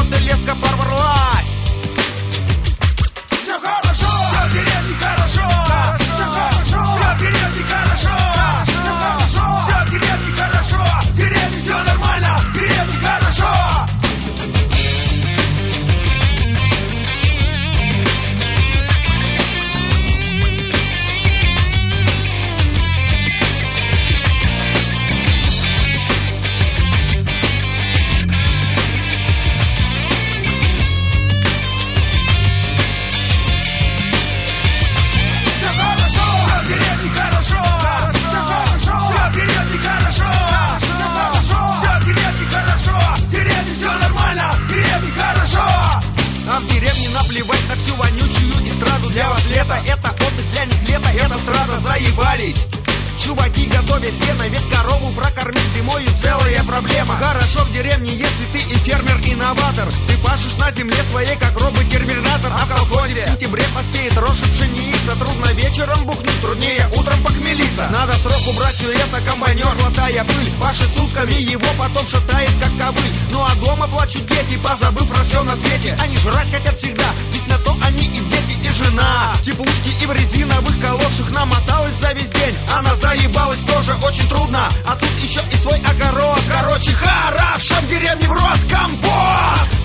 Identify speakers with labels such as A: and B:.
A: вот и леска порвалась.
B: Все хорошо, все в деревне хорошо, все хорошо, все в деревне хорошо, все хорошо, все в деревне хорошо, в деревне все нормально, в деревне хорошо.
A: Наплевать на всю вонючую эстраду. Для вас лето, это отдых, для них лето, это страда, заебались. Чуваки готовят сено, ведь корову прокормить зимою целая проблема. Хорошо в деревне, если ты и фермер-инноватор. Ты пашешь на земле своей, как робот-терминатор. А в колхозе в сентябре поспеет рожь пшеница. Трудно вечером бухнуть, труднее утром похмелиться. Надо срок убрать все это, комбайнер, глотая пыль. Пашет сутками, его потом шатает, как ковыль. Ну а дома плачут дети, позабыв про все на свете. Они жрать хотят всегда, ведь на то они и дети, и жена. Теплушки и в резиновых калошах намоталась за весь день. Она заебалась тоже очень трудно. А тут еще и свой огород. Короче, хорошо в деревне в рот компот.